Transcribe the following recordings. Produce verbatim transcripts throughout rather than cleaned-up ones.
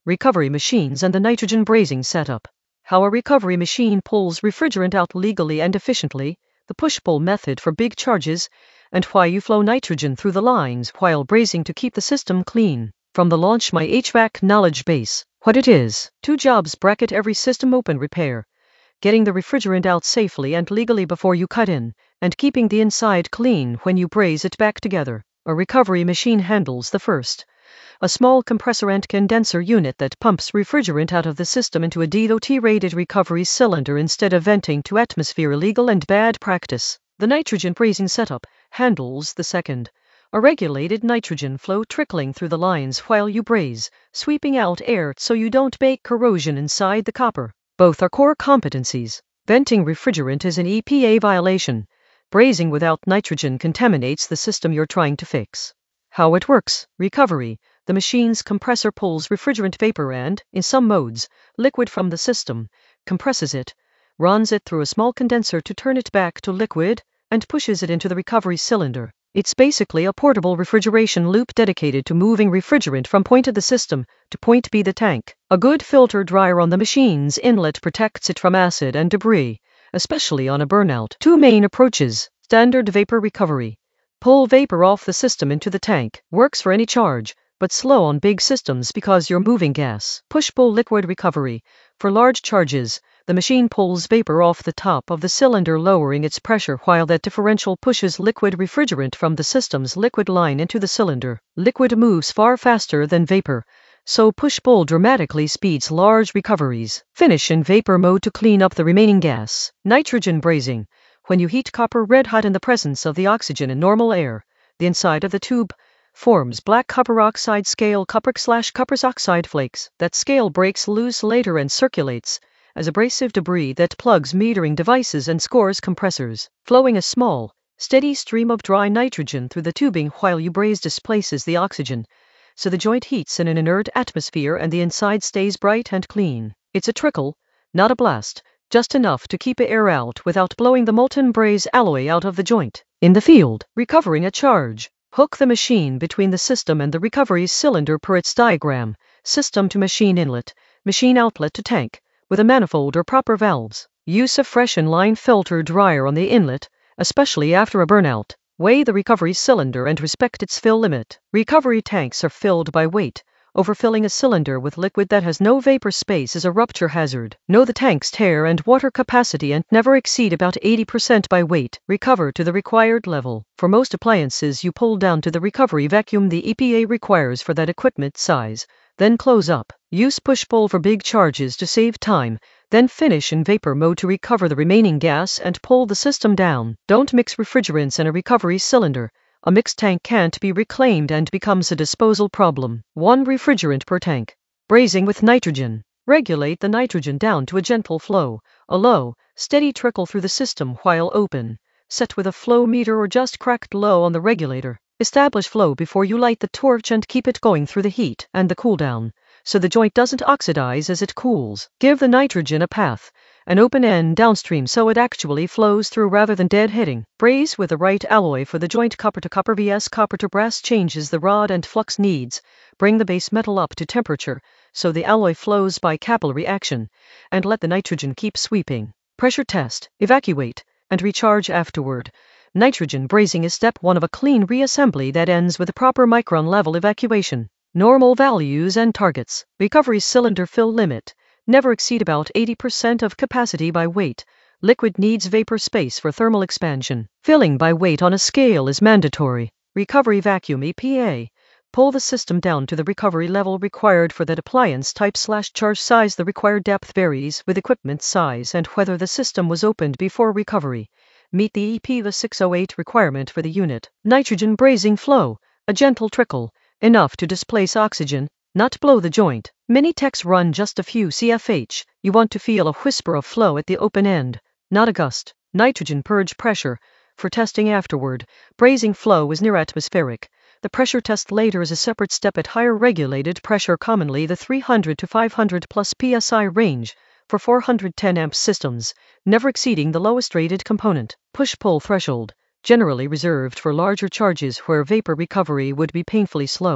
Recovery machines and the nitrogen brazing setup. How a recovery machine pulls refrigerant out legally and efficiently, the push-pull method for big charges, and why you flow nitrogen through the lines while brazing to keep the system clean. From the Launch My H V A C knowledge base. What it is. Two jobs bracket every system open repair. Getting the refrigerant out safely and legally before you cut in, and keeping the inside clean when you braze it back together. A recovery machine handles the first. A small compressor and condenser unit that pumps refrigerant out of the system into a D O T-rated recovery cylinder instead of venting to atmosphere. Illegal and bad practice. The nitrogen brazing setup handles the second. A regulated nitrogen flow trickling through the lines while you braze, sweeping out air so you don't bake corrosion inside the copper. Both are core competencies. Venting refrigerant is an E P A violation. Brazing without nitrogen contaminates the system you're trying to fix. How it works. Recovery. The machine's compressor pulls refrigerant vapor and, in some modes, liquid from the system, compresses it, runs it through a small condenser to turn it back to liquid, and pushes it into the recovery cylinder. It's basically a portable refrigeration loop dedicated to moving refrigerant from point A the system to point B the tank. A good filter dryer on the machine's inlet protects it from acid and debris, especially on a burnout. Two main approaches. Standard vapor recovery. Pull vapor off the system into the tank. Works for any charge, but slow on big systems because you're moving gas. Push-pull liquid recovery. For large charges, the machine pulls vapor off the top of the cylinder, lowering its pressure while that differential pushes liquid refrigerant from the system's liquid line into the cylinder. Liquid moves far faster than vapor, so push-pull dramatically speeds large recoveries. Finish in vapor mode to clean up the remaining gas. Nitrogen brazing. When you heat copper red hot in the presence of the oxygen in normal air, the inside of the tube forms black copper oxide scale copper slash copper's oxide flakes. That scale breaks loose later and circulates as abrasive debris that plugs metering devices and scores compressors. Flowing a small, steady stream of dry nitrogen through the tubing while you braze displaces the oxygen, so the joint heats in an inert atmosphere and the inside stays bright and clean. It's a trickle, not a blast, just enough to keep air out without blowing the molten braze alloy out of the joint. In the field, recovering a charge. Hook the machine between the system and the recovery cylinder per its diagram. System to machine inlet, machine outlet to tank, with a manifold or proper valves. Use a fresh inline filter dryer on the inlet, especially after a burnout. Weigh the recovery cylinder and respect its fill limit. Recovery tanks are filled by weight. Overfilling a cylinder with liquid that has no vapor space is a rupture hazard. Know the tank's tear and water capacity and never exceed about eighty percent by weight. Recover to the required level. For most appliances, you pull down to the recovery vacuum the E P A requires for that equipment size, then close up. Use push-pull for big charges to save time, then finish in vapor mode to recover the remaining gas and pull the system down. Don't mix refrigerants in a recovery cylinder. A mixed tank can't be reclaimed and becomes a disposal problem. One refrigerant per tank. Brazing with nitrogen. Regulate the nitrogen down to a gentle flow, a low, steady trickle through the system while open. Set with a flow meter or just cracked low on the regulator. Establish flow before you light the torch and keep it going through the heat and the cool down, so the joint doesn't oxidize as it cools. Give the nitrogen a path, an open end downstream so it actually flows through rather than deadheading. Braze with the right alloy for the joint. Copper to copper vs copper to brass changes the rod and flux needs. Bring the base metal up to temperature so the alloy flows by capillary action, and let the nitrogen keep sweeping. Pressure test, evacuate, and recharge afterward. Nitrogen brazing is step one of a clean reassembly that ends with a proper micron level evacuation. Normal values and targets. Recovery cylinder fill limit. Never exceed about eighty percent of capacity by weight. Liquid needs vapor space for thermal expansion. Filling by weight on a scale is mandatory. Recovery vacuum E P A. Pull the system down to the recovery level required for that appliance type slash charge size. The required depth varies with equipment size and whether the system was opened before recovery. Meet the E P A six oh eight requirement for the unit. Nitrogen brazing flow. A gentle trickle, enough to displace oxygen, not blow the joint. Many techs run just a few C F H. You want to feel a whisper of flow at the open end, not a gust. Nitrogen purge pressure. For testing afterward, brazing flow is near atmospheric. The pressure test later is a separate step at higher regulated pressure, commonly the three hundred to five hundred plus P S I range, for four hundred ten amp systems, never exceeding the lowest rated component. Push-pull threshold, generally reserved for larger charges where vapor recovery would be painfully slow.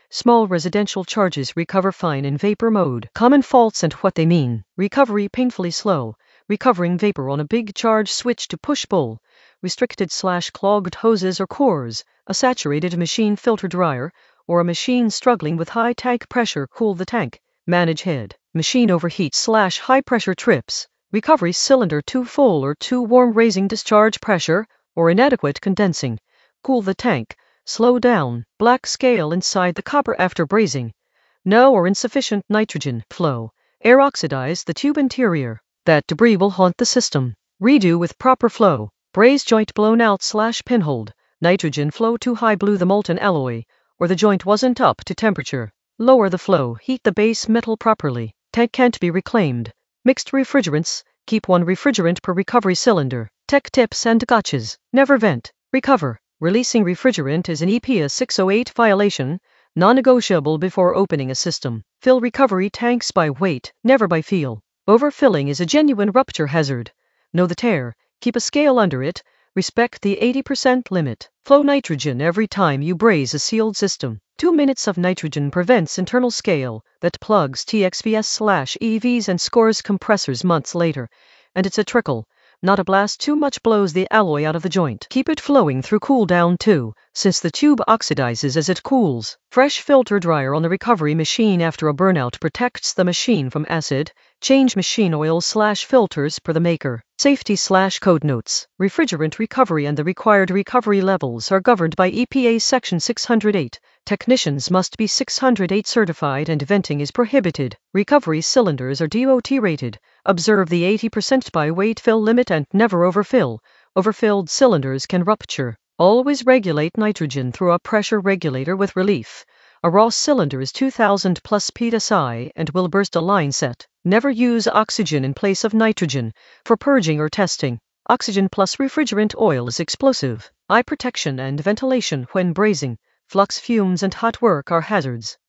Small residential charges recover fine in vapor mode. Common faults and what they mean. Recovery painfully slow. Recovering vapor on a big charge switch to push-pull. Restricted slash clogged hoses or cores. A saturated machine filter dryer, or a machine struggling with high tank pressure. Cool the tank. Manage head. Machine overheat slash high pressure trips. Recovery cylinder too full or too warm, raising discharge pressure, or inadequate condensing. Cool the tank. Slow down. Black scale inside the copper after brazing. No or insufficient nitrogen flow. Air oxidize the tube interior. That debris will haunt the system. Redo with proper flow. Braze joint blown out slash pinholed. Nitrogen flow too high, blew the molten alloy, or the joint wasn't up to temperature. Lower the flow. Heat the base metal properly. Tank can't be reclaimed. Mixed refrigerants. Keep one refrigerant per recovery cylinder. Tech tips and gotchas. Never vent. Recover. Releasing refrigerant is an E P A six oh eight violation, non-negotiable before opening a system. Fill recovery tanks by weight, never by feel. Overfilling is a genuine rupture hazard. Know the tear. Keep a scale under it. Respect the eighty percent limit. Flow nitrogen every time you braze a sealed system. Two minutes of nitrogen prevents internal scale that plugs T X V S slash E Vs and scores compressors months later. And it's a trickle, not a blast. Too much blows the alloy out of the joint. Keep it flowing through cool down too, since the tube oxidizes as it cools. Fresh filter dryer on the recovery machine after a burnout protects the machine from acid. Change machine oil slash filters per the maker. Safety slash code notes. Refrigerant recovery and the required recovery levels are governed by E P A Section six hundred eight. Technicians must be six hundred eight certified and venting is prohibited. Recovery cylinders are D O T rated. Observe the eighty percent by weight fill limit and never overfill. Overfilled cylinders can rupture. Always regulate nitrogen through a pressure regulator with relief. A raw cylinder is two thousand plus P S I and will burst a line set. Never use oxygen in place of nitrogen for purging or testing. Oxygen plus refrigerant oil is explosive. Eye protection and ventilation when brazing. Flux fumes and hot work are hazards.